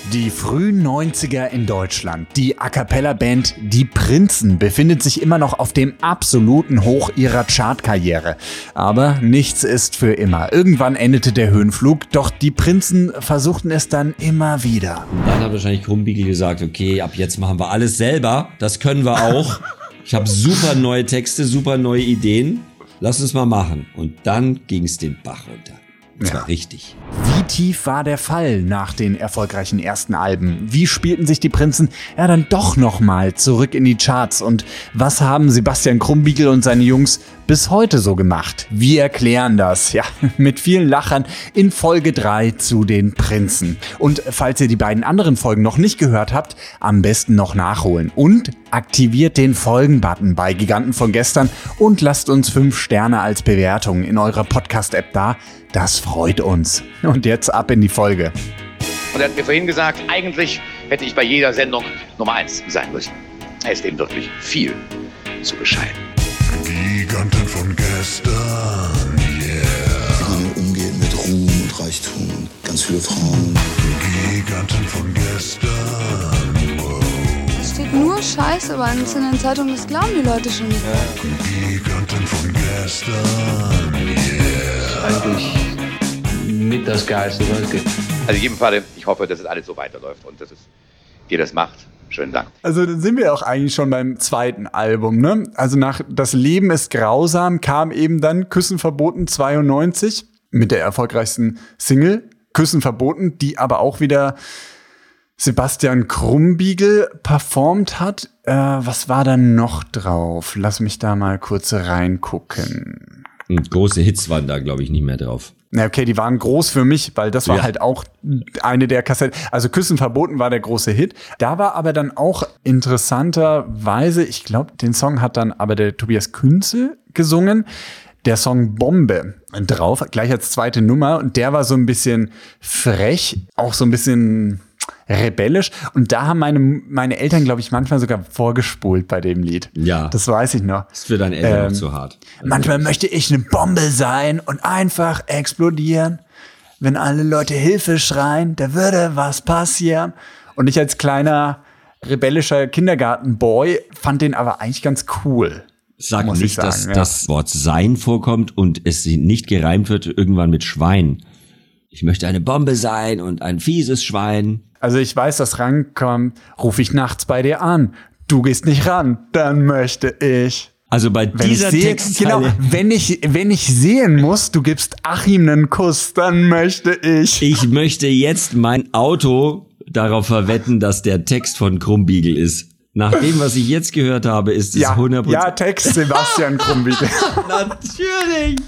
Die frühen 90er in Deutschland. Die A-Cappella-Band Die Prinzen befindet sich immer noch auf dem absoluten Hoch ihrer Chartkarriere. Aber nichts ist für immer. Irgendwann endete der Höhenflug, doch die Prinzen versuchten es dann immer wieder. Und dann hat wahrscheinlich Krumbiegel gesagt, okay, ab jetzt machen wir alles selber. Das können wir auch. Ich habe super neue Texte, super neue Ideen. Lass uns mal machen. Und dann ging es den Bach runter. Das war richtig. Wie tief war der Fall nach den erfolgreichen ersten Alben? Wie spielten sich die Prinzen dann doch nochmal zurück in die Charts? Und was haben Sebastian Krumbiegel und seine Jungs bis heute so gemacht? Wir erklären das, mit vielen Lachern in Folge 3 zu den Prinzen. Und falls ihr die beiden anderen Folgen noch nicht gehört habt, am besten noch nachholen. Und aktiviert den Folgen-Button bei Giganten von gestern und lasst uns 5 Sterne als Bewertung in eurer Podcast-App da. Das freut uns. Und jetzt ab in die Folge. Und er hat mir vorhin gesagt, eigentlich hätte ich bei jeder Sendung Nummer 1 sein müssen. Er ist eben wirklich viel zu bescheiden. Giganten von gestern, yeah. Wie man umgeht mit Ruhm und Reichtum und ganz viele Frauen. Giganten von gestern, wow. Es steht nur Scheiße bei uns in den Zeitungen, das glauben die Leute schon nicht. Giganten von gestern, yeah. Eigentlich mit das Geilste, was es gibt. Also in jedem Fall, ich hoffe, dass es alles so weiterläuft und dass es ihr das macht. Schönen Dank. Also dann sind wir auch eigentlich schon beim zweiten Album, ne? Also nach Das Leben ist grausam kam eben dann Küssen verboten 92 mit der erfolgreichsten Single Küssen verboten, die aber auch wieder Sebastian Krumbiegel performt hat. Was war da noch drauf? Lass mich da mal kurz reingucken. Und große Hits waren da, glaube ich, nicht mehr drauf. Na okay, die waren groß für mich, weil das war halt auch eine der Kassetten. Also Küssen verboten war der große Hit. Da war aber dann auch interessanterweise, ich glaube, den Song hat dann aber der Tobias Künzel gesungen, der Song Bombe drauf, gleich als zweite Nummer. Und der war so ein bisschen frech, auch so ein bisschen rebellisch. Und da haben meine Eltern, glaube ich, manchmal sogar vorgespult bei dem Lied. Ja. Das weiß ich noch. Das ist für deine Eltern noch zu hart. Manchmal möchte ich eine Bombe sein und einfach explodieren. Wenn alle Leute Hilfe schreien, da würde was passieren. Und ich als kleiner rebellischer Kindergartenboy fand den aber eigentlich ganz cool. Sag nicht, dass das Wort sein vorkommt und es nicht gereimt wird irgendwann mit Schwein. Ich möchte eine Bombe sein und ein fieses Schwein. Also ich weiß, dass rankommt, ruf ich nachts bei dir an. Du gehst nicht ran, dann möchte ich. Also bei dieser Textzeile. Genau, wenn ich sehen muss, du gibst Achim einen Kuss, dann möchte ich. Ich möchte jetzt mein Auto darauf verwetten, dass der Text von Krumbiegel ist. Nach dem, was ich jetzt gehört habe, ist es 100%. Ja, Text Sebastian Krumbiegel. Natürlich.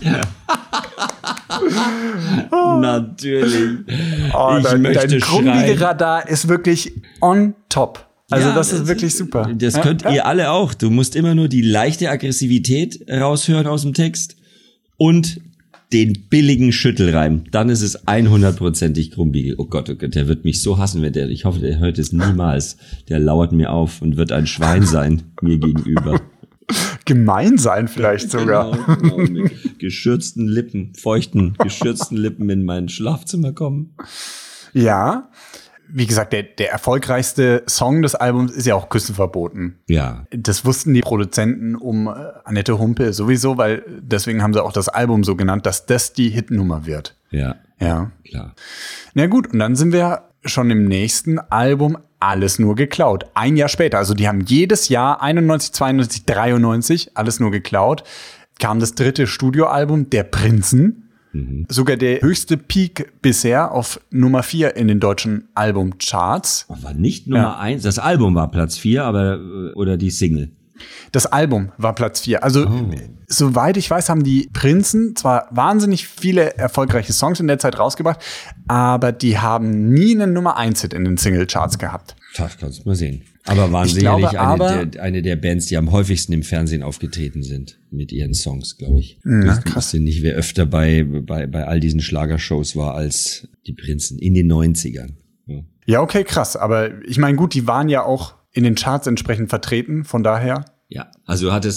Natürlich. Oh, dein schreien. Krumbiegel-Radar ist wirklich on top. Also das ist wirklich super. Das könnt ihr alle auch. Du musst immer nur die leichte Aggressivität raushören aus dem Text und den billigen Schüttelreim. Dann ist es 100%ig Krumbiegel. Oh Gott, der wird mich so hassen, wenn ich hoffe, der hört es niemals. Der lauert mir auf und wird ein Schwein sein mir gegenüber. Gemein sein vielleicht sogar. Genau, mit geschürzten Lippen, feuchten, geschürzten Lippen in mein Schlafzimmer kommen. Ja. Wie gesagt, der erfolgreichste Song des Albums ist ja auch Küssen verboten. Ja. Das wussten die Produzenten um Annette Humpe sowieso, weil deswegen haben sie auch das Album so genannt, dass das die Hitnummer wird. Ja. Ja. Klar. Na gut, und dann sind wir schon im nächsten Album Alles nur geklaut. Ein Jahr später, also die haben jedes Jahr 91, 92, 93 alles nur geklaut, kam das dritte Studioalbum Der Prinzen. Sogar der höchste Peak bisher auf Nummer 4 in den deutschen Albumcharts. War nicht Nummer 1, das Album war Platz 4, aber oder die Single? Das Album war Platz 4. Also soweit ich weiß, haben die Prinzen zwar wahnsinnig viele erfolgreiche Songs in der Zeit rausgebracht, aber die haben nie einen Nummer 1-Hit in den Singlecharts gehabt. Das kannst du mal sehen. Aber waren sicherlich eine der Bands, die am häufigsten im Fernsehen aufgetreten sind mit ihren Songs, glaube ich. Ich wusste nicht, wer öfter bei all diesen Schlagershows war als die Prinzen in den 90ern. Ja, okay, krass. Aber ich meine, gut, die waren ja auch in den Charts entsprechend vertreten, von daher. Ja, also du hattest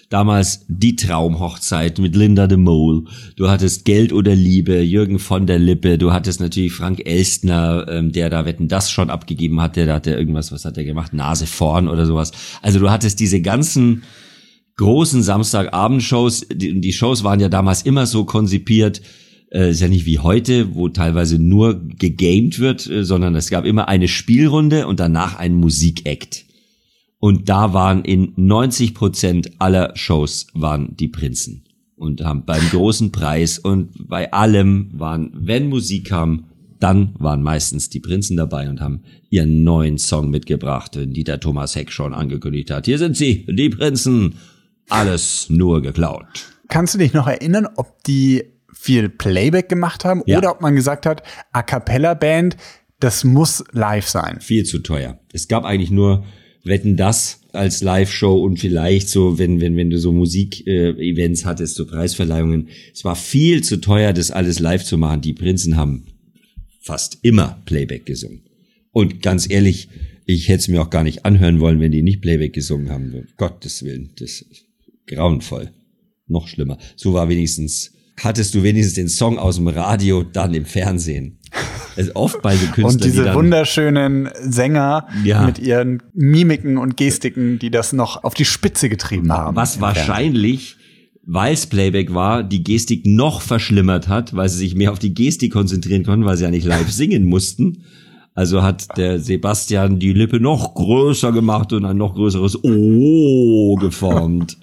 damals die Traumhochzeit mit Linda de Mol. Du hattest Geld oder Liebe, Jürgen von der Lippe. Du hattest natürlich Frank Elstner, der da Wetten, das schon abgegeben hat. Der hat irgendwas, was hat der gemacht? Nase vorn oder sowas. Also du hattest diese ganzen großen Samstagabendshows. Die Shows waren ja damals immer so konzipiert, ist ja nicht wie heute, wo teilweise nur gegamed wird, sondern es gab immer eine Spielrunde und danach einen Musikakt. Und da waren in 90% aller Shows waren die Prinzen. Und haben beim großen Preis und bei allem waren, wenn Musik kam, dann waren meistens die Prinzen dabei und haben ihren neuen Song mitgebracht, den Dieter Thomas Heck schon angekündigt hat. Hier sind sie, die Prinzen. Alles nur geklaut. Kannst du dich noch erinnern, ob die viel Playback gemacht haben oder ob man gesagt hat, A-Cappella-Band, das muss live sein? Viel zu teuer. Es gab eigentlich nur Wetten, das als Live-Show und vielleicht so, wenn du so Musik-Events hattest, so Preisverleihungen. Es war viel zu teuer, das alles live zu machen. Die Prinzen haben fast immer Playback gesungen. Und ganz ehrlich, ich hätte es mir auch gar nicht anhören wollen, wenn die nicht Playback gesungen haben. Um Gottes Willen, das ist grauenvoll. Noch schlimmer. So war hattest du wenigstens den Song aus dem Radio, dann im Fernsehen. Also oft bei so Künstlern, und diese wunderschönen Sänger mit ihren Mimiken und Gestiken, die das noch auf die Spitze getrieben haben. Was wahrscheinlich, weil es Playback war, die Gestik noch verschlimmert hat, weil sie sich mehr auf die Gestik konzentrieren konnten, weil sie ja nicht live singen mussten. Also hat der Sebastian die Lippe noch größer gemacht und ein noch größeres O geformt.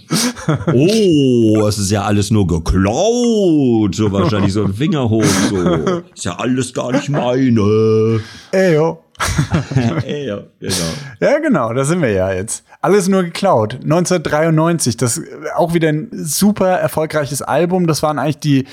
Oh, es ist ja alles nur geklaut. So wahrscheinlich so ein Finger hoch, so. Ist ja alles gar nicht meine. Eyo. Eyo, genau. Ja, genau, da sind wir ja jetzt. Alles nur geklaut. 1993, das auch wieder ein super erfolgreiches Album. Das waren eigentlich die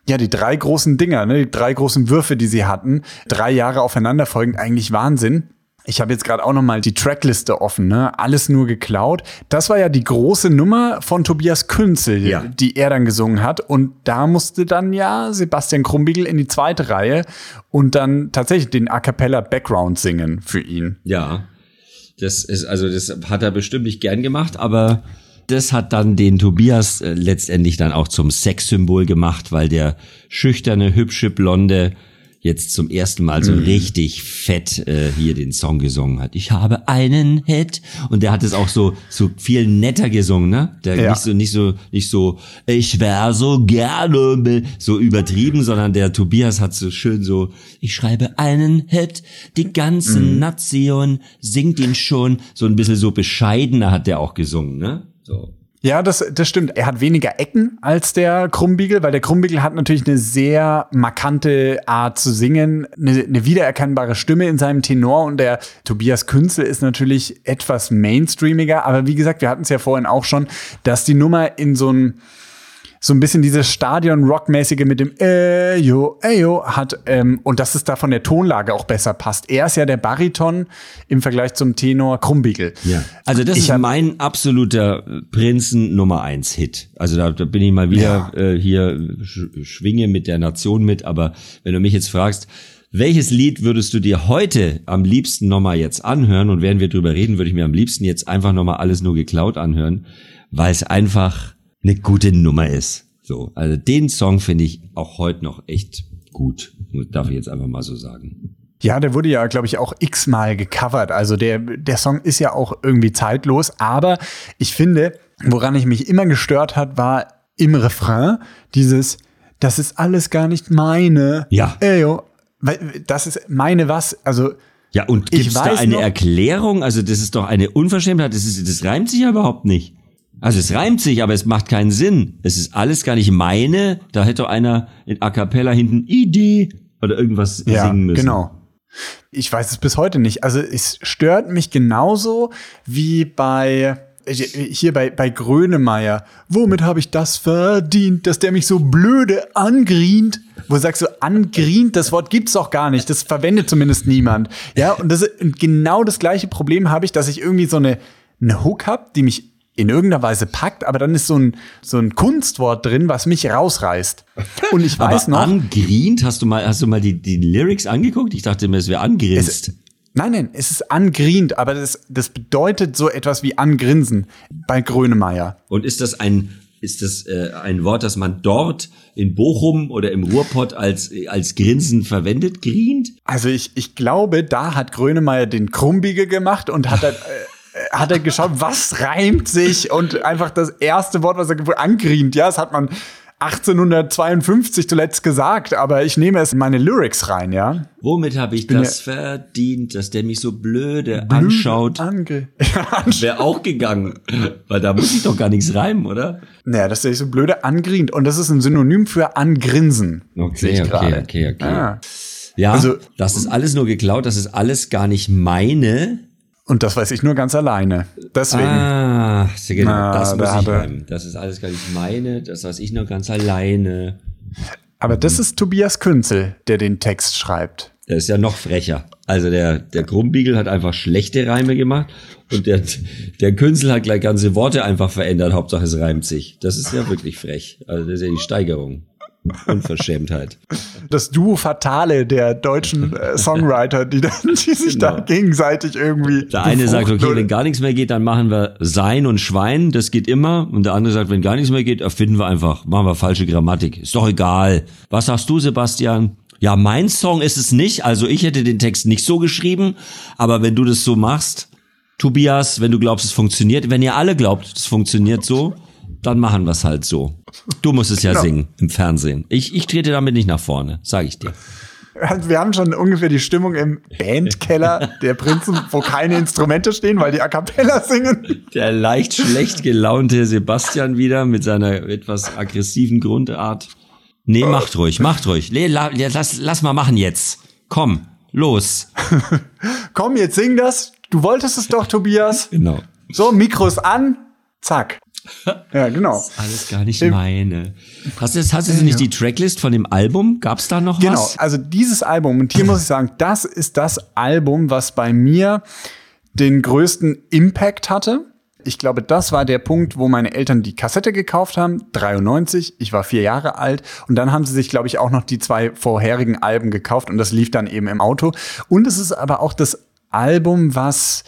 3 großen Dinger, ne, die 3 großen Würfe, die sie hatten. 3 Jahre aufeinanderfolgend, eigentlich Wahnsinn. Ich habe jetzt gerade auch noch mal die Trackliste offen, ne? Alles nur geklaut. Das war ja die große Nummer von Tobias Künzel, die er dann gesungen hat. Und da musste dann Sebastian Krumbiegel in die zweite Reihe und dann tatsächlich den A-Cappella-Background singen für ihn. Ja, das hat er bestimmt nicht gern gemacht, aber das hat dann den Tobias letztendlich dann auch zum Sexsymbol gemacht, weil der schüchterne, hübsche, blonde jetzt zum ersten Mal so richtig fett hier den Song gesungen hat. Ich habe einen Hit. Und der hat es auch so viel netter gesungen, ne? Der nicht so, ich wär so gerne so übertrieben, sondern der Tobias hat so schön so, ich schreibe einen Hit, die ganze Nation singt ihn schon. So ein bisschen so bescheidener hat der auch gesungen, ne? So. Ja, das stimmt. Er hat weniger Ecken als der Krumbiegel, weil der Krumbiegel hat natürlich eine sehr markante Art zu singen, eine wiedererkennbare Stimme in seinem Tenor, und der Tobias Künzel ist natürlich etwas mainstreamiger, aber wie gesagt, wir hatten es ja vorhin auch schon, dass die Nummer in so ein bisschen dieses Stadion-Rock-mäßige mit dem Eyo hat, und dass es da von der Tonlage auch besser passt. Er ist ja der Bariton im Vergleich zum Tenor Krumbiegel. Ja. Also das ist mein absoluter Prinzen Nummer 1 Hit. Also da bin ich mal wieder hier schwinge mit der Nation mit, aber wenn du mich jetzt fragst, welches Lied würdest du dir heute am liebsten nochmal jetzt anhören, und während wir drüber reden, würde ich mir am liebsten jetzt einfach nochmal Alles nur geklaut anhören, weil es einfach eine gute Nummer ist. So, also den Song finde ich auch heute noch echt gut. Darf ich jetzt einfach mal so sagen. Ja, der wurde ja, glaube ich, auch x-mal gecovert. Also der Song ist ja auch irgendwie zeitlos. Aber ich finde, woran ich mich immer gestört hat, war im Refrain dieses, das ist alles gar nicht meine. Ja. Das ist meine was? Also ja, und gibt's da eine Erklärung? Also das ist doch eine Unverschämtheit. Das reimt sich ja überhaupt nicht. Also es reimt sich, aber es macht keinen Sinn. Es ist alles gar nicht meine. Da hätte doch einer in A Cappella hinten Idee oder irgendwas singen müssen. Ja, genau. Ich weiß es bis heute nicht. Also es stört mich genauso wie bei Grönemeyer. Womit habe ich das verdient, dass der mich so blöde angrient? Wo sagst du, angrient? Das Wort gibt's doch gar nicht. Das verwendet zumindest niemand. Ja, und genau das gleiche Problem habe ich, dass ich irgendwie so eine Hook habe, die mich in irgendeiner Weise packt, aber dann ist so ein Kunstwort drin, was mich rausreißt. Und ich weiß aber noch. Angrient? Hast du mal die Lyrics angeguckt? Ich dachte mir, es wäre angrinst. Nein, es ist angrient, aber das bedeutet so etwas wie angrinsen bei Grönemeyer. Und ist das ein Wort, das man dort in Bochum oder im Ruhrpott als Grinsen verwendet, grient? Also ich glaube, da hat Grönemeyer den Krumbiegel gemacht und hat er geschaut, was reimt sich, und einfach das erste Wort, was er angrient. Ja, das hat man 1852 zuletzt gesagt, aber ich nehme es in meine Lyrics rein, ja. Womit habe ich das verdient, dass der mich so blöde anschaut? Wäre auch gegangen, weil da muss ich doch gar nichts reimen, oder? Naja, dass der sich so blöde angrient. Und das ist ein Synonym für angrinsen. Okay. Ja, also, das ist alles nur geklaut, das ist alles gar nicht meine. Und das weiß ich nur ganz alleine. Deswegen. Genau, das muss ich reimen. Das ist alles gar nicht meine, das weiß ich nur ganz alleine. Aber das ist Tobias Künzel, der den Text schreibt. Der ist ja noch frecher. Also der Krumbiegel hat einfach schlechte Reime gemacht und der Künzel hat gleich ganze Worte einfach verändert. Hauptsache es reimt sich. Das ist ja wirklich frech. Also das ist ja die Steigerung. Unverschämtheit. Das Duo Fatale der deutschen Songwriter, die sich da gegenseitig irgendwie. Der eine sagt, okay, wenn gar nichts mehr geht, dann machen wir Sein und Schwein, das geht immer. Und der andere sagt, wenn gar nichts mehr geht, erfinden wir einfach, machen wir falsche Grammatik. Ist doch egal. Was sagst du, Sebastian? Ja, mein Song ist es nicht. Also ich hätte den Text nicht so geschrieben. Aber wenn du das so machst, Tobias, wenn du glaubst, es funktioniert, wenn ihr alle glaubt, es funktioniert so, dann machen wir es halt so. Du musst es ja singen im Fernsehen. Ich trete damit nicht nach vorne, sage ich dir. Wir haben schon ungefähr die Stimmung im Bandkeller der Prinzen, wo keine Instrumente stehen, weil die A Cappella singen. Der leicht schlecht gelaunte Sebastian wieder mit seiner etwas aggressiven Grundart. Nee, macht ruhig. Lass mal machen jetzt. Komm, los. Komm, jetzt sing das. Du wolltest es doch, Tobias. Genau. So, Mikros an. Zack. Ja, genau. Das ist alles gar nicht meine. Hast du nicht die Tracklist von dem Album? Gab's da noch was? Genau, also dieses Album, und hier muss ich sagen, das ist das Album, was bei mir den größten Impact hatte. Ich glaube, das war der Punkt, wo meine Eltern die Kassette gekauft haben, 93, ich war 4 Jahre alt, und dann haben sie sich, glaube ich, auch noch die 2 vorherigen Alben gekauft, und das lief dann eben im Auto. Und es ist aber auch das Album, was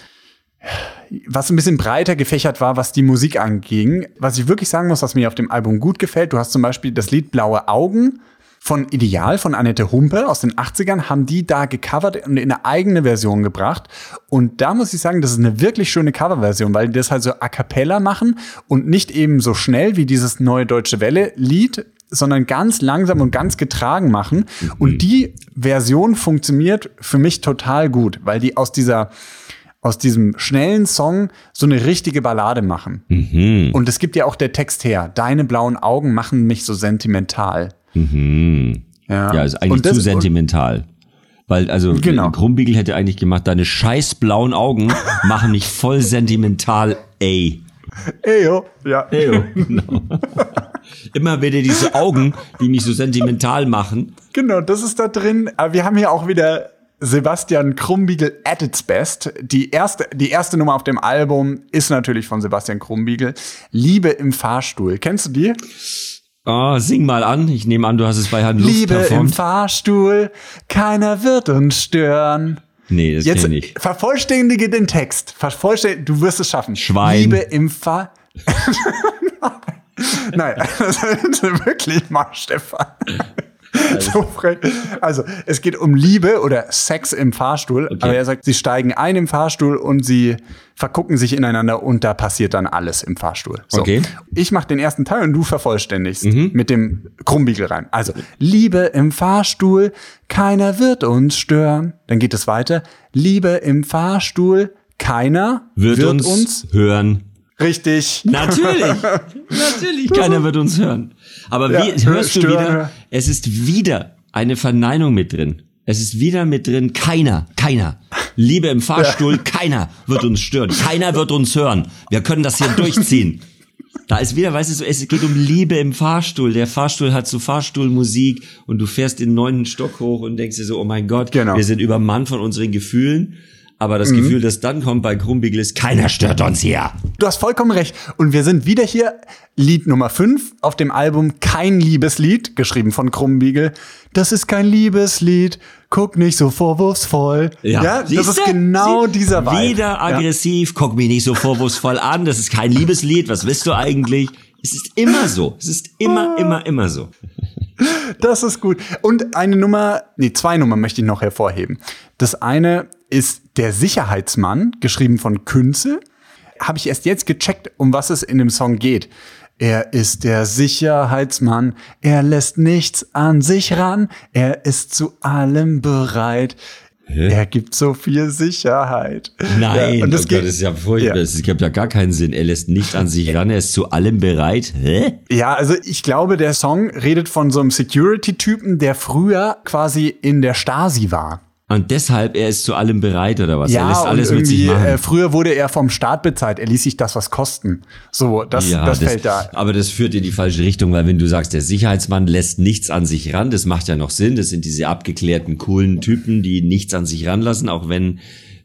ein bisschen breiter gefächert war, was die Musik anging. Was ich wirklich sagen muss, was mir auf dem Album gut gefällt, du hast zum Beispiel das Lied Blaue Augen von Ideal, von Annette Humpe aus den 80ern, haben die da gecovert und in eine eigene Version gebracht. Und da muss ich sagen, das ist eine wirklich schöne Coverversion, weil die das halt so a cappella machen und nicht eben so schnell wie dieses Neue Deutsche Welle-Lied, sondern ganz langsam und ganz getragen machen. Und die Version funktioniert für mich total gut, weil die aus diesem schnellen Song so eine richtige Ballade machen. Mhm. Und es gibt ja auch der Text her. Deine blauen Augen machen mich so sentimental. Mhm. Ja, ist eigentlich zu sentimental. Weil, also, genau. Krumbiegel hätte eigentlich gemacht, deine scheiß blauen Augen machen mich voll sentimental, ey. Eyo, ja. Eyo, genau. Immer wieder diese Augen, die mich so sentimental machen. Genau, das ist da drin. Aber wir haben hier auch wieder Sebastian Krumbiegel at its best. Die erste Nummer auf dem Album ist natürlich von Sebastian Krumbiegel. Liebe im Fahrstuhl. Kennst du die? Oh, sing mal an. Ich nehme an, du hast es bei Herrn Luft Liebe performt. im Fahrstuhl, keiner wird uns stören. Nee, das kenn ich nicht. Vervollständige den Text. Du wirst es schaffen. Schwein. Liebe im Nein, das ist wirklich mal, Stefan. So frech. Also, es geht um Liebe oder Sex im Fahrstuhl. Okay. Aber er sagt, sie steigen ein im Fahrstuhl und sie vergucken sich ineinander und da passiert dann alles im Fahrstuhl. So. Okay. Ich mache den ersten Teil und du vervollständigst mit dem Krumbiegel rein. Also, Liebe im Fahrstuhl, keiner wird uns stören. Dann geht es weiter. Liebe im Fahrstuhl, keiner wird uns hören. Richtig. Natürlich, keiner wird uns hören. Aber hörst du wieder, es ist wieder eine Verneinung mit drin. Es ist wieder mit drin, keiner. Liebe im Fahrstuhl, keiner wird uns stören. Keiner wird uns hören. Wir können das hier durchziehen. Da ist wieder, weißt du, so, es geht um Liebe im Fahrstuhl. Der Fahrstuhl hat so Fahrstuhlmusik und du fährst den 9. Stock hoch und denkst dir so, oh mein Gott, Wir sind übermannt von unseren Gefühlen. Aber das Gefühl, das dann kommt bei Krummbiegel ist, keiner stört uns hier. Du hast vollkommen recht. Und wir sind wieder hier, Lied Nummer 5 auf dem Album Kein Liebeslied, geschrieben von Krummbiegel. Das ist kein Liebeslied, guck nicht so vorwurfsvoll. Ja, das ist genau dieser Vibe. Wieder aggressiv, guck mich nicht so vorwurfsvoll an, das ist kein Liebeslied, was willst du eigentlich? Es ist immer so, es ist immer so. Das ist gut. Und zwei Nummern möchte ich noch hervorheben. Das eine ist Der Sicherheitsmann, geschrieben von Künzel. Habe ich erst jetzt gecheckt, um was es in dem Song geht. Er ist der Sicherheitsmann, er lässt nichts an sich ran, er ist zu allem bereit. Er gibt so viel Sicherheit. Nein, ja, und das ist ja furchtbar. Es gibt ja gar keinen Sinn. Er lässt nichts an sich ran, er ist zu allem bereit. Hä? Ja, also ich glaube, der Song redet von so einem Security-Typen, der früher quasi in der Stasi war. Und deshalb, er ist zu allem bereit, oder was? Ja, er lässt alles und mit sich machen. Früher wurde er vom Staat bezahlt, er ließ sich das was kosten. So, das fällt da. Aber das führt in die falsche Richtung, weil wenn du sagst, der Sicherheitsmann lässt nichts an sich ran, das macht ja noch Sinn. Das sind diese abgeklärten, coolen Typen, die nichts an sich ranlassen, auch wenn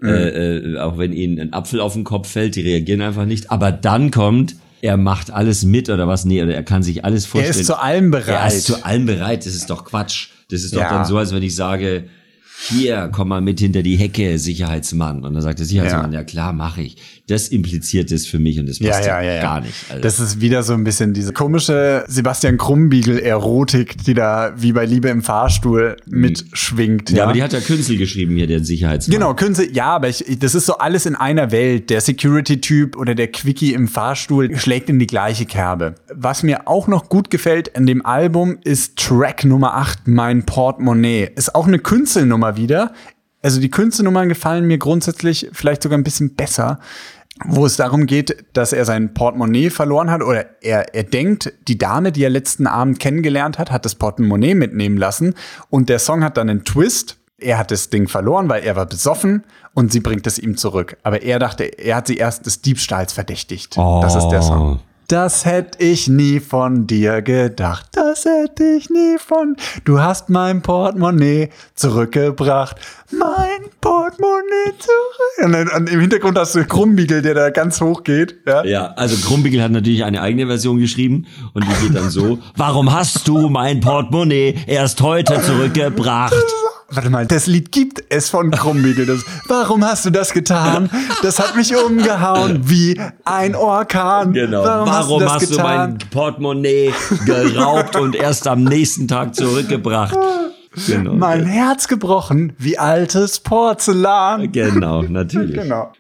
ihnen ein Apfel auf den Kopf fällt, die reagieren einfach nicht. Aber dann kommt, er macht alles mit oder was? Nee, oder er kann sich alles vorstellen. Er ist zu allem bereit. Er ist zu allem bereit, das ist doch Quatsch. Das ist doch dann so, als wenn ich sage, hier, komm mal mit hinter die Hecke, Sicherheitsmann. Und dann sagt der Sicherheitsmann, ja klar, mache ich. Das impliziert es für mich und das passt gar nicht. Also. Das ist wieder so ein bisschen diese komische Sebastian Krummbiegel-Erotik, die da wie bei Liebe im Fahrstuhl mitschwingt. Ja, aber die hat ja Künzel geschrieben hier, der Sicherheitsmann. Genau, Künzel, ja, aber das ist so alles in einer Welt. Der Security-Typ oder der Quickie im Fahrstuhl schlägt in die gleiche Kerbe. Was mir auch noch gut gefällt an dem Album ist Track Nummer 8, Mein Portemonnaie. Ist auch eine Künzelnummer wieder. Also die Künstlernummern gefallen mir grundsätzlich vielleicht sogar ein bisschen besser, wo es darum geht, dass er sein Portemonnaie verloren hat oder er denkt, die Dame, die er letzten Abend kennengelernt hat, hat das Portemonnaie mitnehmen lassen und der Song hat dann einen Twist. Er hat das Ding verloren, weil er war besoffen und sie bringt es ihm zurück. Aber er dachte, er hat sie erst des Diebstahls verdächtigt. Oh. Das ist der Song. Das hätte ich nie von dir gedacht. Das hätte ich nie Du hast mein Portemonnaie zurückgebracht. Mein Portemonnaie zurück. Und im Hintergrund hast du Krummbiegel, der da ganz hoch geht. Ja, also Krummbiegel hat natürlich eine eigene Version geschrieben und die geht dann so. Warum hast du mein Portemonnaie erst heute zurückgebracht? Warte mal, das Lied gibt es von Krummbiegel. Warum hast du das getan? Das hat mich umgehauen wie ein Orkan. Genau. Warum hast du mein Portemonnaie geraubt und erst am nächsten Tag zurückgebracht? Genau. Mein Herz gebrochen wie altes Porzellan. Genau, natürlich. Genau.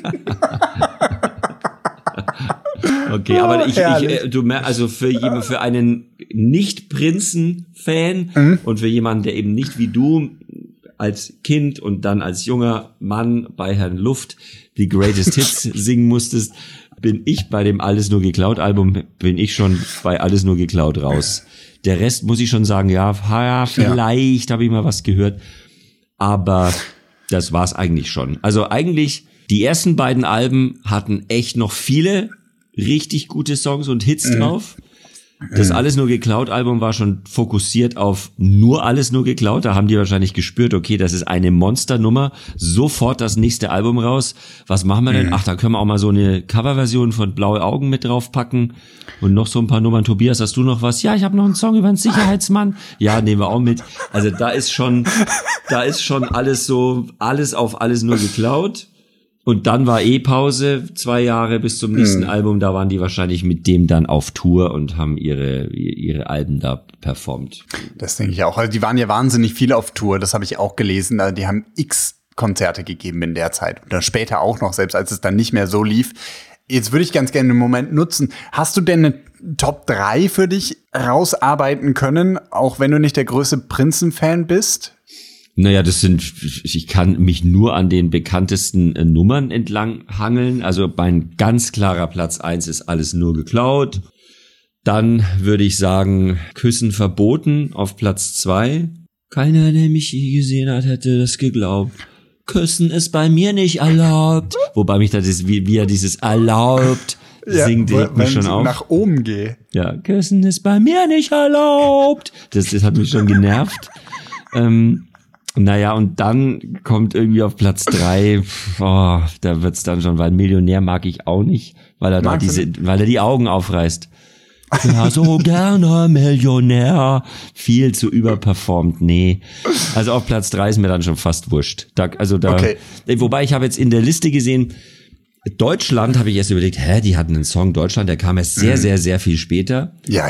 Okay, aber du merkst, also für einen Nicht-Prinzen-Fan und für jemanden, der eben nicht wie du als Kind und dann als junger Mann bei Herrn Luft die Greatest Hits singen musstest, bin ich bei dem Alles nur geklaut Album, bin ich schon bei Alles nur geklaut raus. Der Rest muss ich schon sagen, vielleicht habe ich mal was gehört, aber das war's eigentlich schon. Also eigentlich, die ersten beiden Alben hatten echt noch viele richtig gute Songs und Hits drauf. Das Alles nur geklaut Album war schon fokussiert auf nur Alles nur geklaut. Da haben die wahrscheinlich gespürt, okay, das ist eine Monsternummer. Sofort das nächste Album raus. Was machen wir denn? Ach, da können wir auch mal so eine Coverversion von Blaue Augen mit draufpacken. Und noch so ein paar Nummern. Tobias, hast du noch was? Ja, ich habe noch einen Song über einen Sicherheitsmann. Ja, nehmen wir auch mit. Also da ist schon alles so, alles auf Alles nur geklaut. Und dann war Pause, 2 Jahre bis zum nächsten Album, da waren die wahrscheinlich mit dem dann auf Tour und haben ihre Alben da performt. Das denke ich auch. Also die waren ja wahnsinnig viel auf Tour, das habe ich auch gelesen. Die haben x Konzerte gegeben in der Zeit. Und dann später auch noch, selbst als es dann nicht mehr so lief. Jetzt würde ich ganz gerne einen Moment nutzen. Hast du denn eine Top 3 für dich rausarbeiten können, auch wenn du nicht der größte Prinzen-Fan bist? Naja, ich kann mich nur an den bekanntesten Nummern entlang hangeln. Also mein ganz klarer Platz 1 ist Alles nur geklaut. Dann würde ich sagen, Küssen verboten auf Platz 2. Keiner, der mich je gesehen hat, hätte das geglaubt. Küssen ist bei mir nicht erlaubt. Wobei mich da wie er dieses erlaubt singt, regt mich schon auf. Nach oben gehe. Ja, Küssen ist bei mir nicht erlaubt. Das hat mich schon genervt. Naja, und dann kommt irgendwie auf Platz 3, da wird's dann schon, weil Millionär mag ich auch nicht, weil er weil er die Augen aufreißt. Ja, so gerne Millionär. Viel zu überperformt, nee. Also auf Platz 3 ist mir dann schon fast wurscht. Okay. Wobei ich habe jetzt in der Liste gesehen, Deutschland habe ich erst überlegt, die hatten einen Song Deutschland, der kam erst sehr, sehr, sehr viel später. Ja.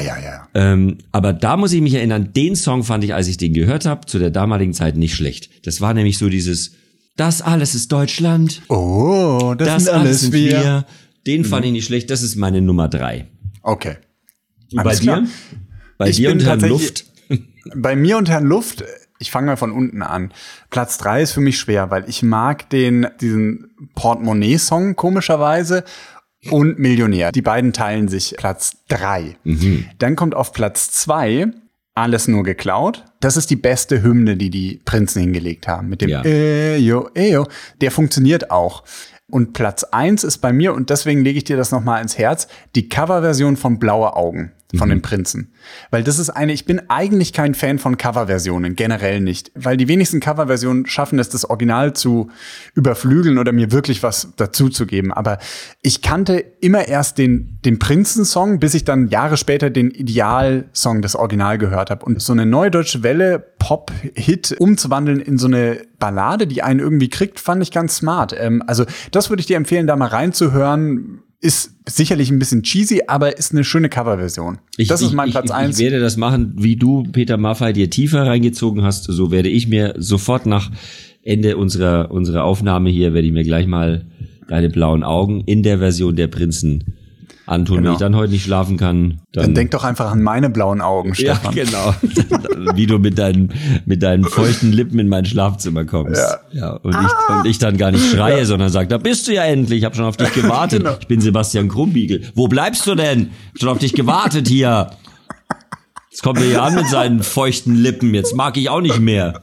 Aber da muss ich mich erinnern, den Song fand ich, als ich den gehört habe, zu der damaligen Zeit nicht schlecht. Das war nämlich so dieses, das alles ist Deutschland. Oh, das sind alles wir. Den fand ich nicht schlecht, das ist meine Nummer 3. Okay. Und bei dir? Bei dir und Herrn Luft? Bei mir und Herrn Luft, ich fange mal von unten an. Platz 3 ist für mich schwer, weil ich mag diesen Portemonnaie-Song komischerweise und Millionär. Die beiden teilen sich Platz 3. Dann kommt auf Platz 2 Alles nur geklaut. Das ist die beste Hymne, die Prinzen hingelegt haben. Mit dem Eyo. Der funktioniert auch. Und Platz 1 ist bei mir, und deswegen lege ich dir das nochmal ins Herz, die Coverversion von Blaue Augen von den Prinzen. Weil das ist ich bin eigentlich kein Fan von Coverversionen, generell nicht. Weil die wenigsten Coverversionen schaffen es, das Original zu überflügeln oder mir wirklich was dazu zu geben. Aber ich kannte immer erst den Prinzen-Song, bis ich dann Jahre später den Ideal-Song des Original gehört habe. Und so eine neue deutsche Welle Pop-Hit umzuwandeln in so eine Ballade, die einen irgendwie kriegt, fand ich ganz smart. Also das würde ich dir empfehlen, da mal reinzuhören. Ist sicherlich ein bisschen cheesy, aber ist eine schöne Coverversion. Das ist mein Platz 1. Ich werde das machen, wie du, Peter Maffay, dir tiefer reingezogen hast. So werde ich mir sofort nach Ende unserer Aufnahme hier, werde ich mir gleich mal Deine blauen Augen in der Version der Prinzen antun. Genau. Wenn ich dann heute nicht schlafen kann, dann denk doch einfach an meine blauen Augen, Stefan. Ja, genau. Wie du mit deinen feuchten Lippen in mein Schlafzimmer kommst. Ja. Und ich dann gar nicht schreie, sondern sag, da bist du ja endlich, ich habe schon auf dich gewartet. Genau. Ich bin Sebastian Krumbiegel. Wo bleibst du denn? Schon auf dich gewartet hier. Jetzt kommt er hier an mit seinen feuchten Lippen. Jetzt mag ich auch nicht mehr.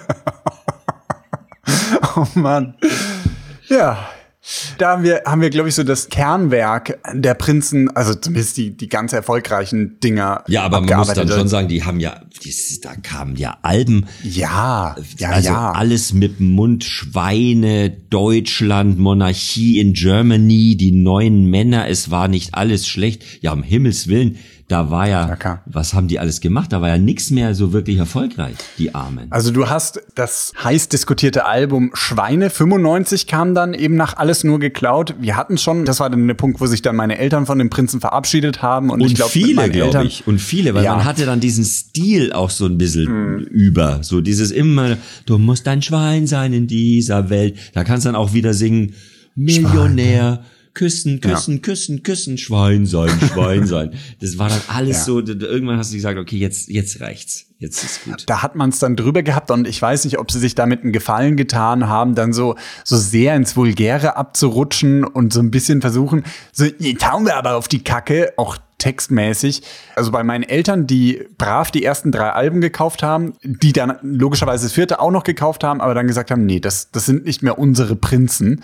Oh Mann. Ja. Da haben wir, glaube ich, so das Kernwerk der Prinzen, also zumindest die ganz erfolgreichen Dinger. Ja, aber man muss dann schon sagen, da kamen ja Alben. Ja. Alles mit dem Mund, Schweine, Deutschland, Monarchie in Germany, die neuen Männer, es war nicht alles schlecht. Ja, um Himmels Willen, da war was haben die alles gemacht? Da war ja nichts mehr so wirklich erfolgreich, die Armen. Also du hast das heiß diskutierte Album Schweine, 95 kam dann eben nach Alles nur geklaut. Wir hatten schon, das war dann der Punkt, wo sich dann meine Eltern von dem Prinzen verabschiedet haben. Und ich glaube, viele, weil man hatte dann diesen Stil auch so ein bisschen über. So dieses immer, du musst ein Schwein sein in dieser Welt. Da kannst du dann auch wieder singen, Millionär. Küssen, Schwein sein. Das war dann alles so, irgendwann hast du gesagt, okay, jetzt reicht's. Jetzt ist gut. Da hat man es dann drüber gehabt und ich weiß nicht, ob sie sich damit einen Gefallen getan haben, dann so sehr ins Vulgäre abzurutschen und so ein bisschen versuchen, so, jetzt hauen wir aber auf die Kacke, auch textmäßig. Also bei meinen Eltern, die brav die ersten 3 Alben gekauft haben, die dann logischerweise das 4. auch noch gekauft haben, aber dann gesagt haben, nee, das sind nicht mehr unsere Prinzen.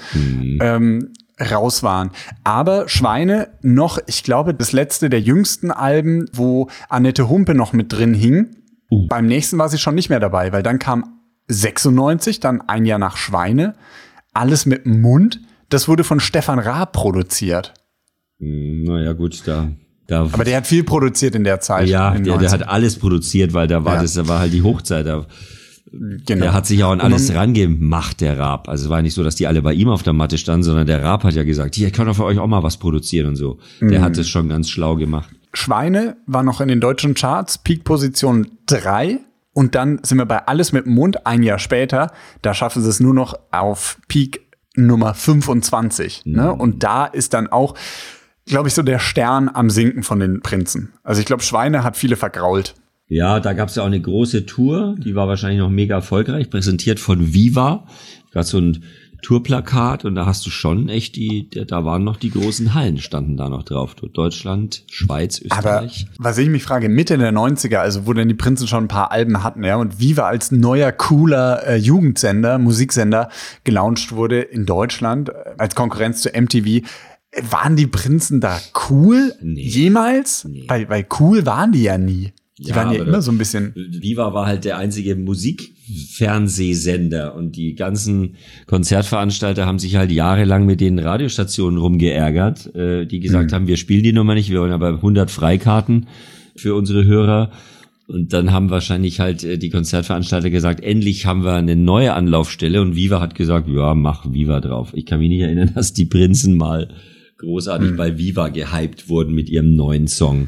Raus waren. Aber Schweine noch, ich glaube, das letzte der jüngsten Alben, wo Annette Humpe noch mit drin hing. Beim nächsten war sie schon nicht mehr dabei, weil dann kam 96, dann ein Jahr nach Schweine, Alles mit dem Mund. Das wurde von Stefan Raab produziert. Naja, gut, aber der hat viel produziert in der Zeit. Ja, der hat alles produziert, weil da war halt die Hochzeit. Genau. Der hat sich auch an alles rangemacht, der Raab. Also es war nicht so, dass die alle bei ihm auf der Matte standen, sondern der Raab hat ja gesagt, hier, ich kann doch für euch auch mal was produzieren und so. Der hat es schon ganz schlau gemacht. Schweine war noch in den deutschen Charts, Peak-Position 3. Und dann sind wir bei Alles mit dem Mund, ein Jahr später. Da schaffen sie es nur noch auf Peak Nummer 25. Ne? Und da ist dann auch, glaube ich, so der Stern am Sinken von den Prinzen. Also ich glaube, Schweine hat viele vergrault. Ja, da gab's ja auch eine große Tour, die war wahrscheinlich noch mega erfolgreich, präsentiert von Viva. Da so ein Tourplakat und da hast du schon echt da waren noch die großen Hallen, standen da noch drauf. Deutschland, Schweiz, Österreich. Aber was ich mich frage, Mitte der 90er, also wo denn die Prinzen schon ein paar Alben hatten, ja, und Viva als neuer, cooler Jugendsender, Musiksender gelauncht wurde in Deutschland als Konkurrenz zu MTV. Waren die Prinzen da cool? Nee. Jemals? Nee. Weil cool waren die ja nie. Die waren ja immer so ein bisschen. Viva war halt der einzige Musikfernsehsender und die ganzen Konzertveranstalter haben sich halt jahrelang mit den Radiostationen rumgeärgert, die gesagt haben, wir spielen die Nummer nicht, wir wollen aber 100 Freikarten für unsere Hörer. Und dann haben wahrscheinlich halt die Konzertveranstalter gesagt, endlich haben wir eine neue Anlaufstelle und Viva hat gesagt, ja, mach Viva drauf. Ich kann mich nicht erinnern, dass die Prinzen mal großartig bei Viva gehypt wurden mit ihrem neuen Song.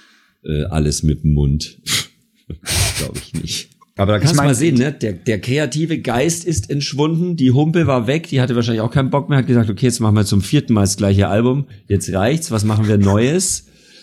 Alles mit dem Mund. Glaube ich nicht. Aber da kannst du mal sehen, ne? Der kreative Geist ist entschwunden, die Humpe war weg, die hatte wahrscheinlich auch keinen Bock mehr, hat gesagt, okay, jetzt machen wir zum 4. Mal das gleiche Album, jetzt reicht's, was machen wir Neues?